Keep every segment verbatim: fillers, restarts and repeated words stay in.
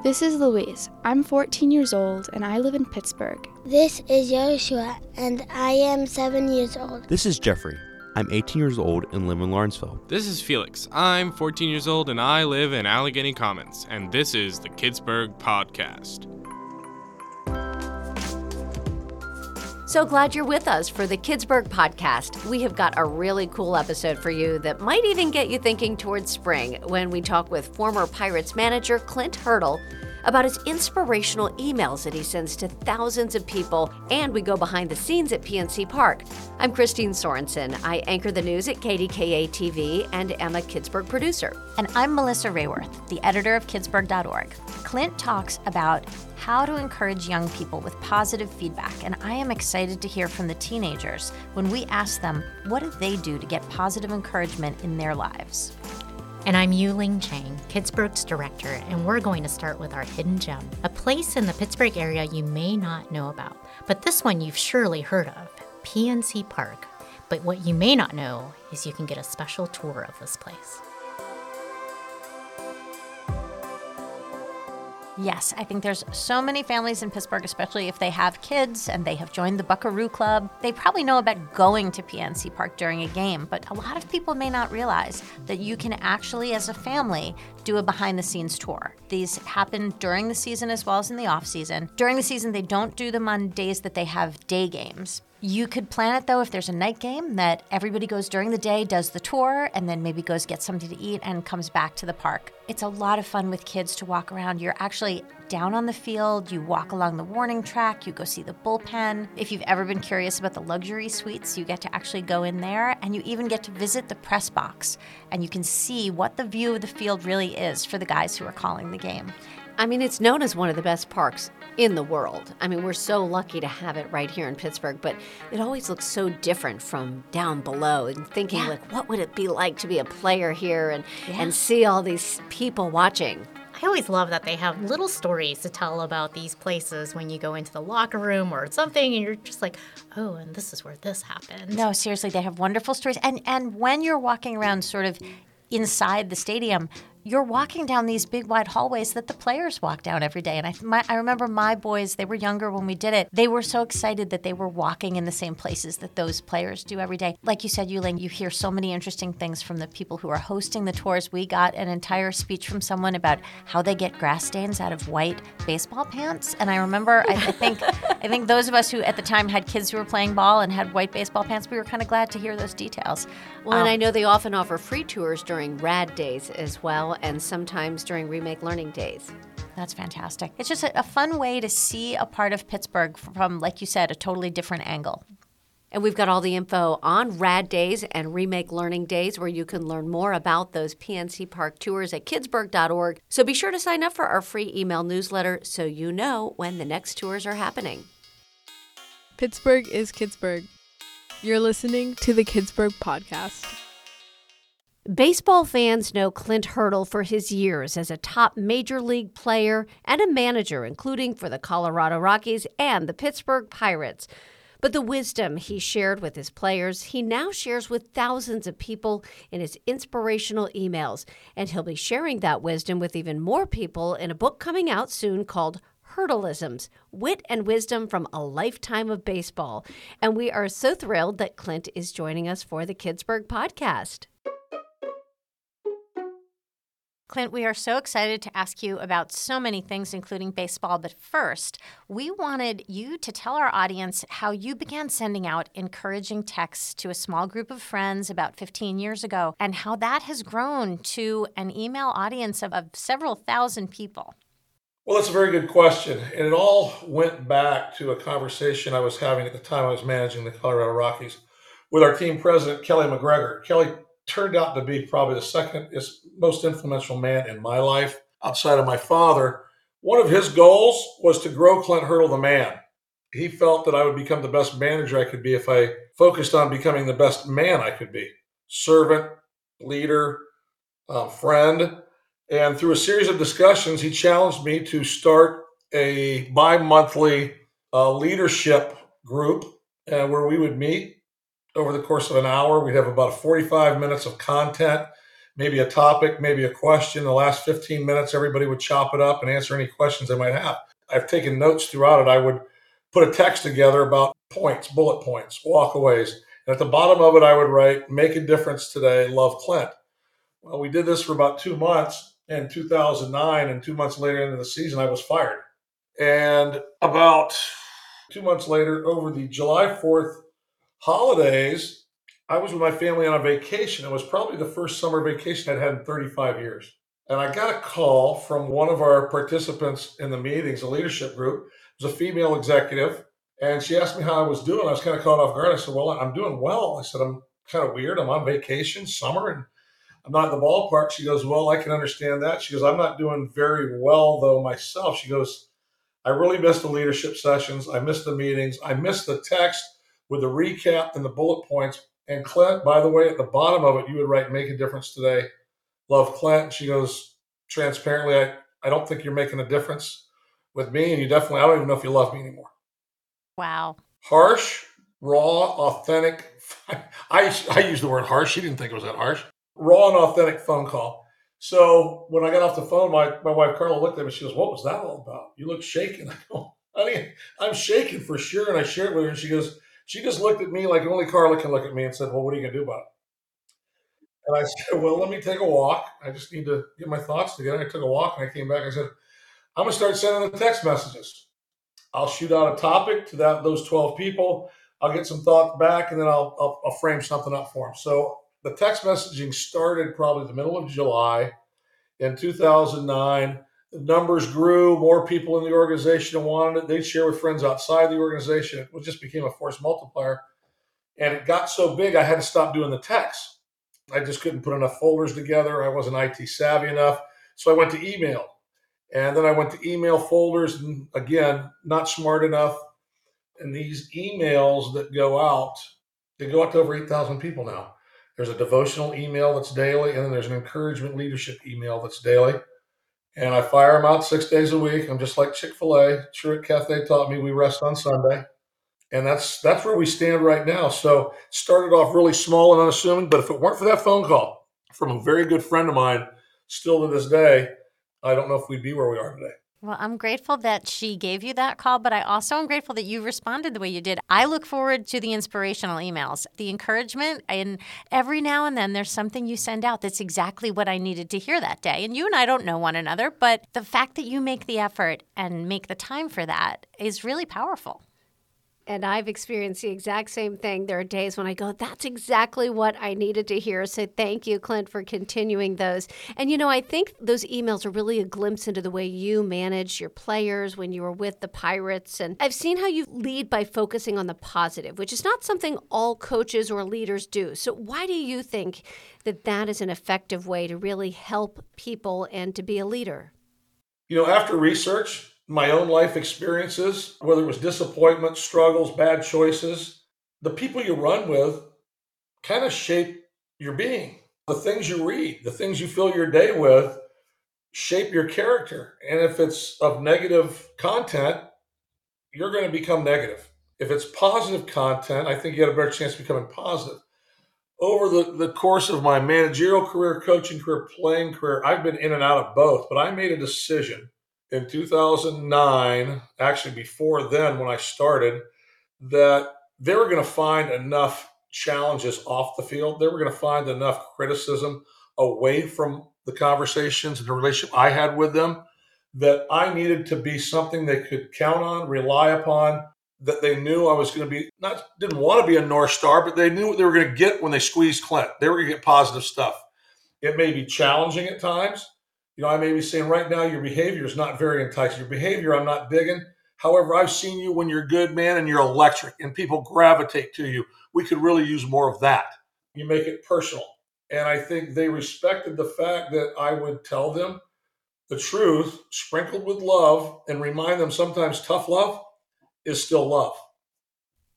This is Louise. I'm fourteen years old and I live in Pittsburgh. This is Joshua and I am seven years old. This is Jeffrey. I'm eighteen years old and live in Lawrenceville. This is Felix. I'm fourteen years old and I live in Allegheny Commons. And this is the Kidsburg Podcast. So glad you're with us for the Kidsburg Podcast. We have got a really cool episode for you that might even get you thinking towards spring when we talk with former Pirates manager Clint Hurdle about his inspirational emails that he sends to thousands of people, and we go behind the scenes at P N C Park. I'm Christine Sorensen. I anchor the news at K D K A T V and am a Kidsburg producer. And I'm Melissa Rayworth, the editor of Kidsburg dot org. Clint talks about how to encourage young people with positive feedback, and I am excited to hear from the teenagers when we ask them what do they do to get positive encouragement in their lives. And I'm Yuling Chang, Kidsburg's director, and we're going to start with our hidden gem, a place in the Pittsburgh area you may not know about, but this one you've surely heard of, P N C Park. But what you may not know is you can get a special tour of this place. Yes, I think there's so many families in Pittsburgh, especially if they have kids and they have joined the Buckaroo Club. They probably know about going to P N C Park during a game, but a lot of people may not realize that you can actually, as a family, do a behind-the-scenes tour. These happen during the season as well as in the off-season. During the season, they don't do them on days that they have day games. You could plan it, though, if there's a night game, that everybody goes during the day, does the tour, and then maybe goes get something to eat and comes back to the park. It's a lot of fun with kids to walk around. You're actually down on the field, you walk along the warning track, you go see the bullpen. If you've ever been curious about the luxury suites, you get to actually go in there, and you even get to visit the press box, and you can see what the view of the field really is for the guys who are calling the game. I mean, it's known as one of the best parks in the world. I mean, we're so lucky to have it right here in Pittsburgh, but it always looks so different from down below, and thinking Yeah. like, what would it be like to be a player here and, Yeah. and see all these people watching? I always love that they have little stories to tell about these places when you go into the locker room or something, and you're just like, oh, and this is where this happened. No, seriously, they have wonderful stories. And and when you're walking around sort of inside the stadium, you're walking down these big wide hallways that the players walk down every day. And I my, I remember my boys, they were younger when we did it. They were so excited that they were walking in the same places that those players do every day. Like you said, Yuling, you hear so many interesting things from the people who are hosting the tours. We got an entire speech from someone about how they get grass stains out of white baseball pants. And I remember, I, I think I think those of us who at the time had kids who were playing ball and had white baseball pants, we were kind of glad to hear those details. Well, Um, and I know they often offer free tours during RAD days as well, and sometimes during Remake Learning Days. That's fantastic. It's just a, a fun way to see a part of Pittsburgh from, like you said, a totally different angle. And we've got all the info on RAD Days and Remake Learning Days, where you can learn more about those P N C Park tours at Kidsburg dot org. So be sure to sign up for our free email newsletter so you know when the next tours are happening. Pittsburgh is Kidsburgh. You're listening to the Kidsburg Podcast. Baseball fans know Clint Hurdle for his years as a top major league player and a manager, including for the Colorado Rockies and the Pittsburgh Pirates. But the wisdom he shared with his players, he now shares with thousands of people in his inspirational emails. And he'll be sharing that wisdom with even more people in a book coming out soon called Hurdleisms, Wit and Wisdom from a Lifetime of Baseball. And we are so thrilled that Clint is joining us for the Kidsburg Podcast. Clint, we are so excited to ask you about so many things, including baseball. But first, we wanted you to tell our audience how you began sending out encouraging texts to a small group of friends about fifteen years ago, and how that has grown to an email audience of, of several thousand people. Well, that's a very good question. And it all went back to a conversation I was having at the time I was managing the Colorado Rockies with our team president, Kelly McGregor. Kelly turned out to be probably the second most influential man in my life outside of my father. One of his goals was to grow Clint Hurdle the man. He felt that I would become the best manager I could be if I focused on becoming the best man I could be. Servant, leader, uh, friend. And through a series of discussions, he challenged me to start a bi-monthly uh, leadership group uh, where we would meet over the course of an hour. We'd have about forty-five minutes of content maybe a topic, maybe a question. The last fifteen minutes, everybody would chop it up and answer any questions they might have. I've taken notes throughout it. I would put a text together about points, bullet points, walkaways. And at the bottom of it, I would write, make a difference today, love Clint. Well, we did this for about two months in two thousand nine, and two months later into the season, I was fired. And about two months later, over the July fourth holidays, I was with my family on a vacation. It was probably the first summer vacation I'd had in thirty-five years. And I got a call from one of our participants in the meetings, a leadership group. It was a female executive. And she asked me how I was doing. I was kind of caught off guard. I said, well, I'm doing well. I said, I'm kind of weird. I'm on vacation, summer, and I'm not at the ballpark. She goes, well, I can understand that. She goes, I'm not doing very well, though, myself. She goes, I really missed the leadership sessions. I missed the meetings. I missed the text with the recap and the bullet points. And Clint, by the way, at the bottom of it, you would write, make a difference today. Love, Clint. She goes, transparently, I, I don't think you're making a difference with me. And you definitely, I don't even know if you love me anymore. Wow. Harsh, raw, authentic. I, I use the word harsh. She didn't think it was that harsh. Raw and authentic phone call. So when I got off the phone, my, my wife, Carla, looked at me. She goes, what was that all about? You look shaken. I go, honey, I'm shaking for sure. And I shared it with her. And she goes, she just looked at me like only Carla can look at me and said, well, what are you going to do about it? And I said, well, let me take a walk. I just need to get my thoughts together. I took a walk and I came back. I said, I'm going to start sending the text messages. I'll shoot out a topic to that those twelve people. I'll get some thoughts back, and then I'll, I'll, I'll frame something up for them. So the text messaging started probably the middle of July in two thousand nine. The numbers grew. More people in the organization wanted it. They'd share with friends outside the organization. It just became a force multiplier. And it got so big, I had to stop doing the texts. I just couldn't put enough folders together. I wasn't I T savvy enough. So I went to email. And then I went to email folders, and again, not smart enough. And these emails that go out, they go out to over eight thousand people now. There's a devotional email that's daily, and then there's an encouragement leadership email that's daily. And I fire them out six days a week. I'm just like Chick-fil-A. Truett Cathay taught me we rest on Sunday. And that's that's where we stand right now. So it started off really small and unassuming, but if it weren't for that phone call from a very good friend of mine, still to this day, I don't know if we'd be where we are today. Well, I'm grateful that she gave you that call, but I also am grateful that you responded the way you did. I look forward to the inspirational emails, the encouragement, and every now and then there's something you send out that's exactly what I needed to hear that day. And you and I don't know one another, but the fact that you make the effort and make the time for that is really powerful. And I've experienced the exact same thing. There are days when I go, that's exactly what I needed to hear. So thank you, Clint, for continuing those. And, you know, I think those emails are really a glimpse into the way you manage your players when you were with the Pirates. And I've seen how you lead by focusing on the positive, which is not something all coaches or leaders do. So why do you think that that is an effective way to really help people and to be a leader? You know, after research, my own life experiences, whether it was disappointment, struggles, bad choices, the people you run with kind of shape your being. The things you read, the things you fill your day with shape your character. And if it's of negative content, you're going to become negative. If it's positive content, I think you have a better chance of becoming positive. Over the, the course of my managerial career, coaching career, playing career, I've been in and out of both, but I made a decision in two thousand nine, actually before then when I started, that they were going to find enough challenges off the field. They were going to find enough criticism away from the conversations and the relationship I had with them that I needed to be something they could count on, rely upon, that they knew I was going to be, not didn't want to be a North Star, but they knew what they were going to get when they squeezed Clint. They were going to get positive stuff. It may be challenging at times. You know, I may be saying right now your behavior is not very enticing. Your behavior, I'm not digging. However, I've seen you when you're good, man, and you're electric, and people gravitate to you. We could really use more of that. You make it personal. And I think they respected the fact that I would tell them the truth, sprinkled with love, and remind them sometimes tough love is still love.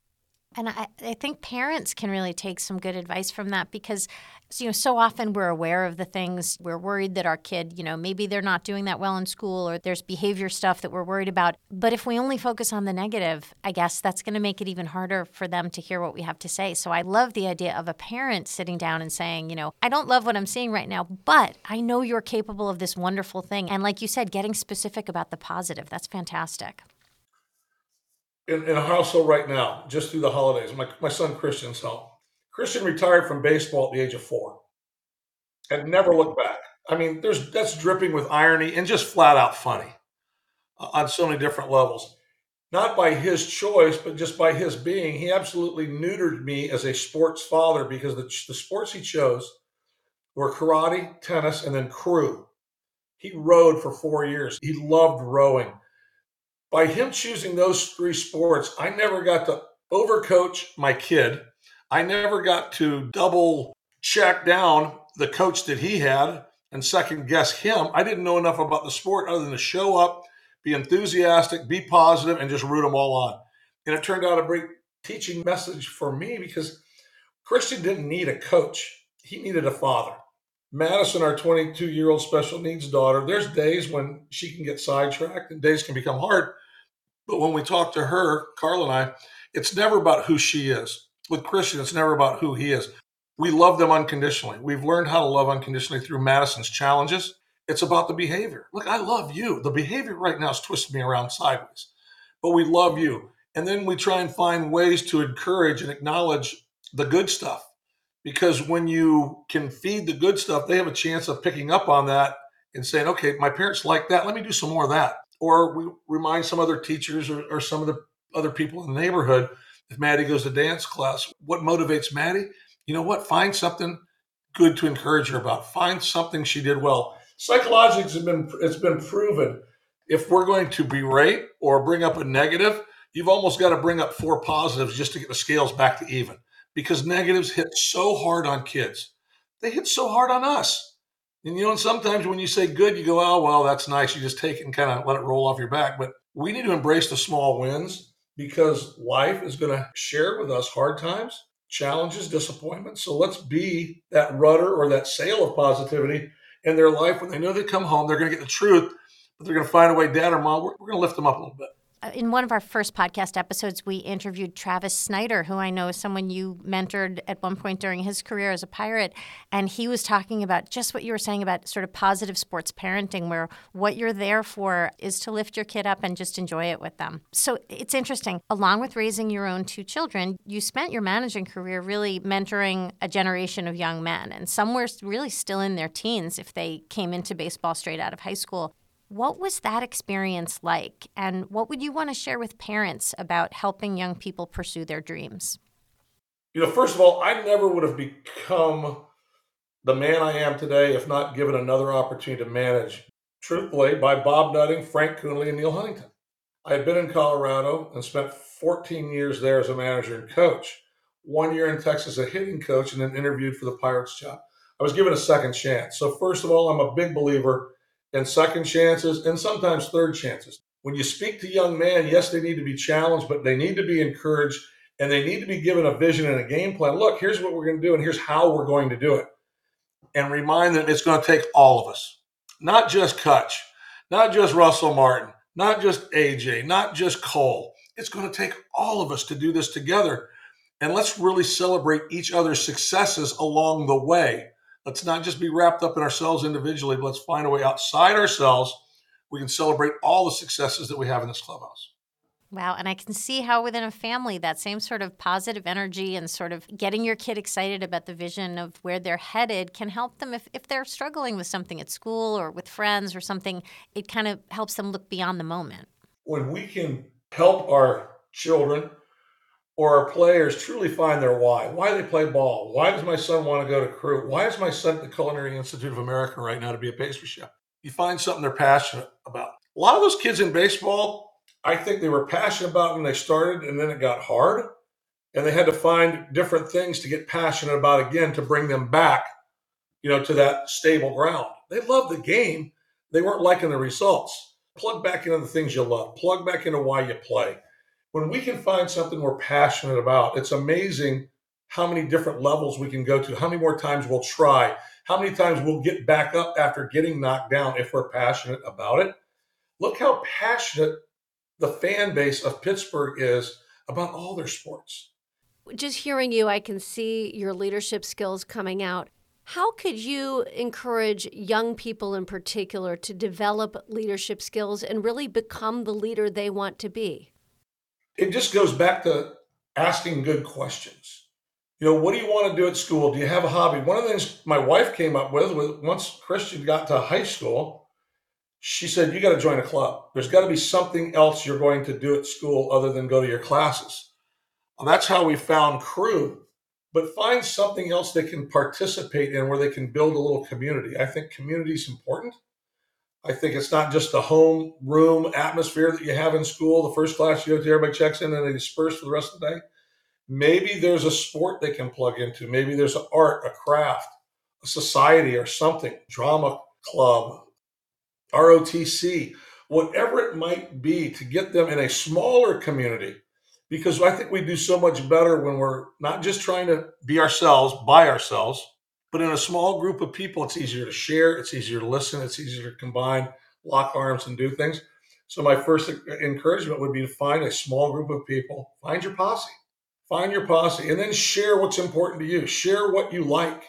And I, I think parents can really take some good advice from that because, you know, so often we're aware of the things. We're worried that our kid, you know, maybe they're not doing that well in school or there's behavior stuff that we're worried about. But if we only focus on the negative, I guess that's going to make it even harder for them to hear what we have to say. So I love the idea of a parent sitting down and saying, you know, I don't love what I'm seeing right now, but I know you're capable of this wonderful thing. And like you said, getting specific about the positive. That's fantastic. In, in a household right now, just through the holidays, my, my son Christian's home. Christian retired from baseball at the age of four and never looked back. I mean, there's that's dripping with irony and just flat out funny uh, on so many different levels. Not by his choice, but just by his being. He absolutely neutered me as a sports father because the, the sports he chose were karate, tennis, and then crew. He rowed for four years. He loved rowing. By him choosing those three sports, I never got to overcoach my kid. I never got to double check down the coach that he had and second guess him. I didn't know enough about the sport other than to show up, be enthusiastic, be positive, and just root them all on. And it turned out a great teaching message for me because Christian didn't need a coach. He needed a father. Madison, our twenty-two-year-old special needs daughter, there's days when she can get sidetracked and days can become hard. But when we talk to her, Carl and I, it's never about who she is. With Christian, it's never about who he is. We love them unconditionally. We've learned how to love unconditionally through Madison's challenges. It's about the behavior. Look, I love you. The behavior right now is twisting me around sideways, but we love you. And then we try and find ways to encourage and acknowledge the good stuff. Because when you can feed the good stuff, they have a chance of picking up on that and saying, okay, my parents like that. Let me do some more of that. Or we remind some other teachers or, or some of the other people in the neighborhood, if Maddie goes to dance class, what motivates Maddie? You know what? Find something good to encourage her about. Find something she did well. Psychologically, it's been, it's been proven. If we're going to berate or bring up a negative, you've almost got to bring up four positives just to get the scales back to even. Because negatives hit so hard on kids. They hit so hard on us. And, you know, and sometimes when you say good, you go, oh, well, that's nice. You just take it and kind of let it roll off your back. But we need to embrace the small wins because life is going to share with us hard times, challenges, disappointments. So let's be that rudder or that sail of positivity in their life. When they know they come home, they're going to get the truth, but they're going to find a way, Dad or Mom, we're, we're going to lift them up a little bit. In one of our first podcast episodes, we interviewed Travis Snyder, who I know is someone you mentored at one point during his career as a Pirate. And he was talking about just what you were saying about sort of positive sports parenting, where what you're there for is to lift your kid up and just enjoy it with them. So it's interesting. Along with raising your own two children, you spent your managing career really mentoring a generation of young men. And some were really still in their teens if they came into baseball straight out of high school. What was that experience like, and what would you want to share with parents about helping young people pursue their dreams? You know, first of all, I never would have become the man I am today if not given another opportunity to manage, truthfully, by Bob Nutting, Frank Coonley, and Neil Huntington. I had been in Colorado and spent fourteen years there as a manager and coach, one year in Texas as a hitting coach, and then interviewed for the Pirates job. I was given a second chance. So first of all, I'm a big believer and second chances, and sometimes third chances. When you speak to young men, yes, they need to be challenged, but they need to be encouraged, and they need to be given a vision and a game plan. Look, here's what we're going to do, and here's how we're going to do it. And remind them it's going to take all of us, not just Kutch, not just Russell Martin, not just A J, not just Cole. It's going to take all of us to do this together. And let's really celebrate each other's successes along the way. Let's not just be wrapped up in ourselves individually, but let's find a way outside ourselves. We can celebrate all the successes that we have in this clubhouse. Wow. And I can see how within a family, that same sort of positive energy and sort of getting your kid excited about the vision of where they're headed can help them if, if they're struggling with something at school or with friends or something. It kind of helps them look beyond the moment. When we can help our children or our players truly find their why. Why they play ball? Why does my son want to go to crew? Why is my son at the Culinary Institute of America right now to be a pastry chef? You find something they're passionate about. A lot of those kids in baseball, I think they were passionate about when they started, and then it got hard, and they had to find different things to get passionate about again to bring them back, you know, to that stable ground. They loved the game. They weren't liking the results. Plug back into the things you love. Plug back into why you play. When we can find something we're passionate about, it's amazing how many different levels we can go to, how many more times we'll try, how many times we'll get back up after getting knocked down if we're passionate about it. Look how passionate the fan base of Pittsburgh is about all their sports. Just hearing you, I can see your leadership skills coming out. How could you encourage young people in particular to develop leadership skills and really become the leader they want to be? It just goes back to asking good questions. You know, what do you want to do at school? Do you have a hobby? One of the things my wife came up with was once Christian got to high school, she said, you got to join a club. There's got to be something else you're going to do at school other than go to your classes. Well, that's how we found Crew. But find something else they can participate in where they can build a little community. I think community is important. I think it's not just the home room atmosphere that you have in school. The first class you go to, everybody checks in and they disperse for the rest of the day. Maybe there's a sport they can plug into. Maybe there's an art, a craft, a society or something, drama club, R O T C, whatever it might be to get them in a smaller community. Because I think we do so much better when we're not just trying to be ourselves, by ourselves, but in a small group of people, it's easier to share, it's easier to listen, it's easier to combine, lock arms and do things. So my first encouragement would be to find a small group of people, find your posse, find your posse, and then share what's important to you. Share what you like.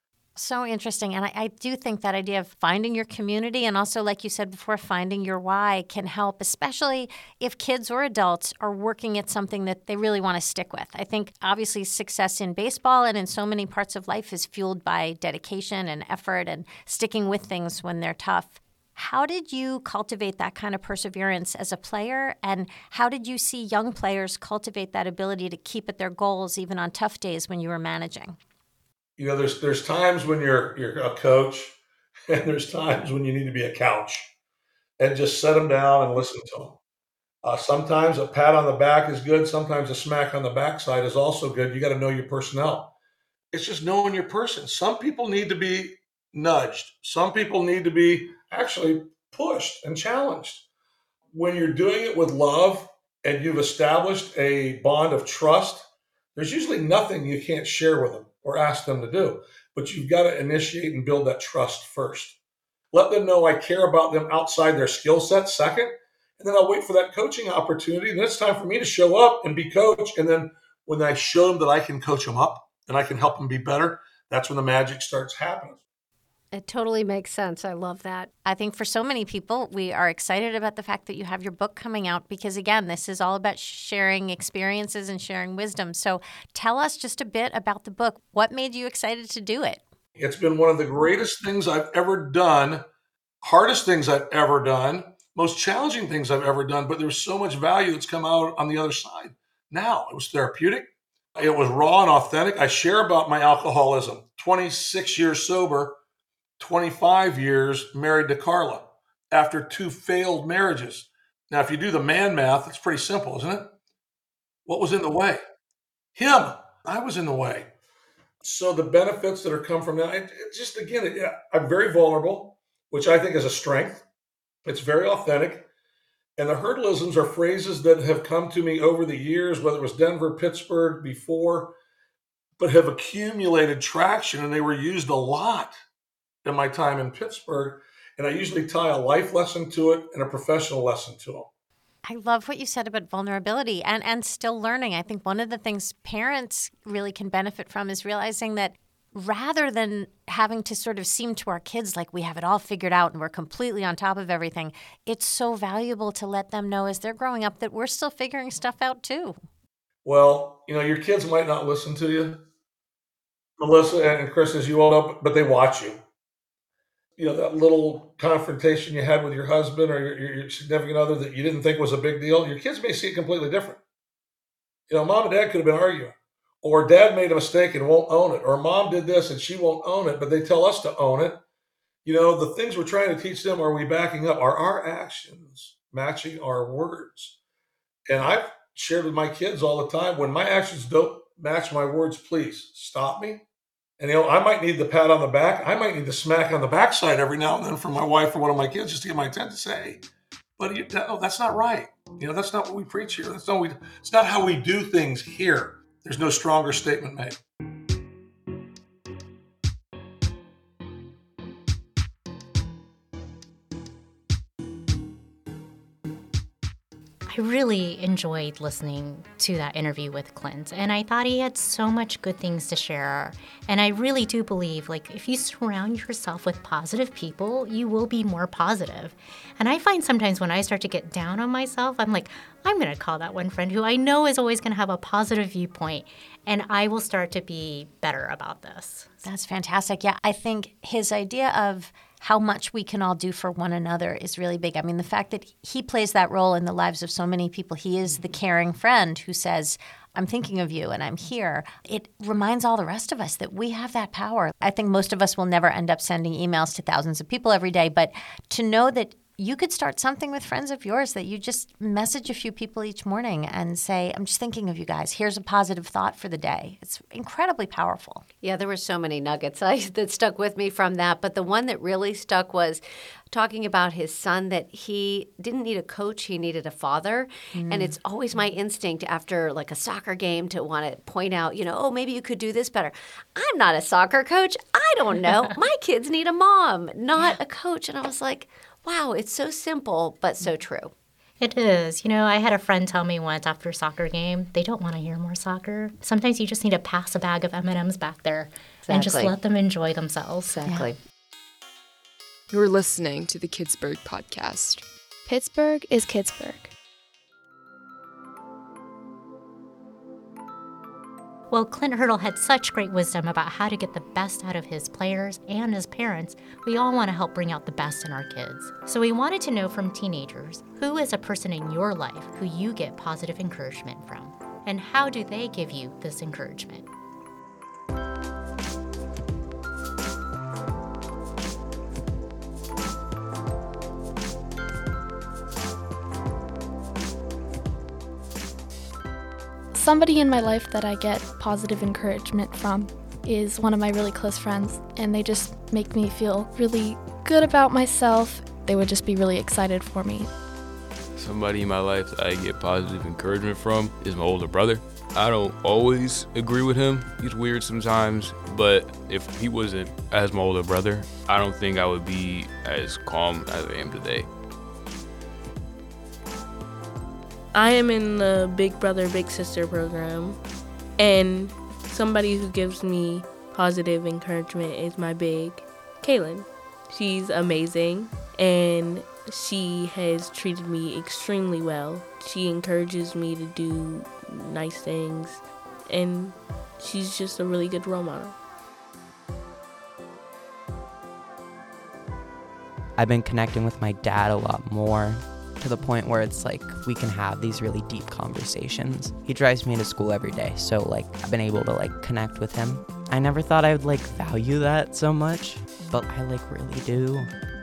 So interesting. And I, I do think that idea of finding your community and also, like you said before, finding your why can help, especially if kids or adults are working at something that they really want to stick with. I think obviously success in baseball and in so many parts of life is fueled by dedication and effort and sticking with things when they're tough. How did you cultivate that kind of perseverance as a player? And how did you see young players cultivate that ability to keep at their goals even on tough days when you were managing? You know, there's there's times when you're you're a coach, and there's times when you need to be a couch, and just set them down and listen to them. Uh, sometimes a pat on the back is good. Sometimes a smack on the backside is also good. You got to know your personnel. It's just knowing your person. Some people need to be nudged. Some people need to be actually pushed and challenged. When you're doing it with love and you've established a bond of trust, there's usually nothing you can't share with them or ask them to do. But you've got to initiate and build that trust first. Let them know I care about them outside their skill set second, and then I'll wait for that coaching opportunity. And it's time for me to show up and be coached. And then when I show them that I can coach them up and I can help them be better, that's when the magic starts happening. It totally makes sense. I love that. I think for so many people, we are excited about the fact that you have your book coming out because, again, this is all about sharing experiences and sharing wisdom. So tell us just a bit about the book. What made you excited to do it? It's been one of the greatest things I've ever done, hardest things I've ever done, most challenging things I've ever done, but there's so much value that's come out on the other side. Now, it was therapeutic. It was raw and authentic. I share about my alcoholism, twenty-six years sober, twenty-five years married to Carla after two failed marriages. Now, if you do the man math, it's pretty simple, isn't it? What was in the way? Him. I was in the way. So the benefits that are come from that, it, it just, again, it, yeah, I'm very vulnerable, which I think is a strength. It's very authentic. And the hurdleisms are phrases that have come to me over the years, whether it was Denver, Pittsburgh, before, but have accumulated traction, and they were used a lot in my time in Pittsburgh. And I usually tie a life lesson to it and a professional lesson to them. I love what you said about vulnerability and, and still learning. I think one of the things parents really can benefit from is realizing that rather than having to sort of seem to our kids like we have it all figured out and we're completely on top of everything, it's so valuable to let them know as they're growing up that we're still figuring stuff out too. Well, you know, your kids might not listen to you, Melissa and Chris, as you all know, but they watch you. You know, that little confrontation you had with your husband or your, your significant other that you didn't think was a big deal, your kids may see it completely different. You know, mom and dad could have been arguing, or dad made a mistake and won't own it, or mom did this and she won't own it, but they tell us to own it. You know, the things we're trying to teach them, are we backing up? Are our actions matching our words? And I've shared with my kids all the time, when my actions don't match my words, please stop me. And, you know, I might need the pat on the back. I might need the smack on the backside every now and then from my wife or one of my kids just to get my attention to say, but you, no, that's not right. You know, that's not what we preach here. That's not we. It's not how we do things here. There's no stronger statement made. I really enjoyed listening to that interview with Clint, and I thought he had so much good things to share. And I really do believe, like, if you surround yourself with positive people, you will be more positive. And I find sometimes when I start to get down on myself, I'm like, I'm going to call that one friend who I know is always going to have a positive viewpoint, and I will start to be better about this. That's fantastic. Yeah, I think his idea of how much we can all do for one another is really big. I mean, the fact that he plays that role in the lives of so many people, he is the caring friend who says, I'm thinking of you and I'm here. It reminds all the rest of us that we have that power. I think most of us will never end up sending emails to thousands of people every day, but to know that you could start something with friends of yours, that you just message a few people each morning and say, I'm just thinking of you guys. Here's a positive thought for the day. It's incredibly powerful. Yeah, there were so many nuggets I, that stuck with me from that. But the one that really stuck was talking about his son, that he didn't need a coach, he needed a father. Mm. And it's always my instinct after like a soccer game to want to point out, you know, oh, maybe you could do this better. I'm not a soccer coach. I don't know. My kids need a mom, not yeah. a coach. And I was like, wow, it's so simple, but so true. It is. You know, I had a friend tell me once after a soccer game, they don't want to hear more soccer. Sometimes you just need to pass a bag of M and M's back there exactly. and just let them enjoy themselves. Exactly. Yeah. You're listening to the Kidsburg podcast. Pittsburgh is Kidsburg. Well, Clint Hurdle had such great wisdom about how to get the best out of his players and his parents. We all want to help bring out the best in our kids. So we wanted to know from teenagers, who is a person in your life who you get positive encouragement from? And how do they give you this encouragement? Somebody in my life that I get positive encouragement from is one of my really close friends, and they just make me feel really good about myself. They would just be really excited for me. Somebody in my life that I get positive encouragement from is my older brother. I don't always agree with him. He's weird sometimes, but if he wasn't as my older brother, I don't think I would be as calm as I am today. I am in the Big Brother, Big Sister program, and somebody who gives me positive encouragement is my big Kaylin. She's amazing, and she has treated me extremely well. She encourages me to do nice things, and she's just a really good role model. I've been connecting with my dad a lot more, to the point where it's like we can have these really deep conversations. He drives me to school every day, so like I've been able to like connect with him. I never thought I would like value that so much, but I like really do.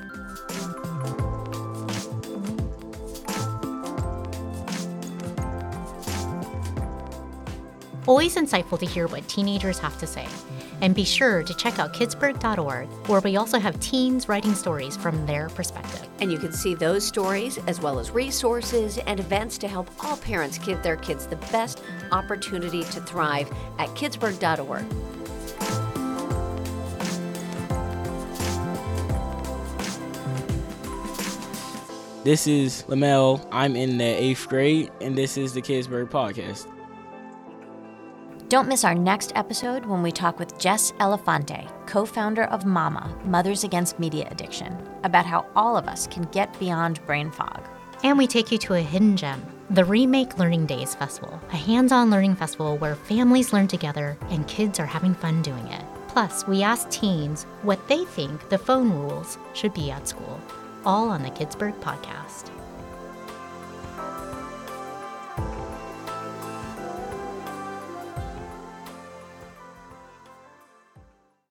Always insightful to hear what teenagers have to say. And be sure to check out kidsburg dot org, where we also have teens writing stories from their perspective. And you can see those stories, as well as resources and events to help all parents give their kids the best opportunity to thrive at kidsburg dot org. This is Lamel. I'm in the eighth grade, and this is the Kidsburg Podcast. Don't miss our next episode when we talk with Jess Elefante, co-founder of MAMA, Mothers Against Media Addiction, about how all of us can get beyond brain fog. And we take you to a hidden gem, the Remake Learning Days Festival, a hands-on learning festival where families learn together and kids are having fun doing it. Plus, we ask teens what they think the phone rules should be at school, all on the Kidsburg Podcast.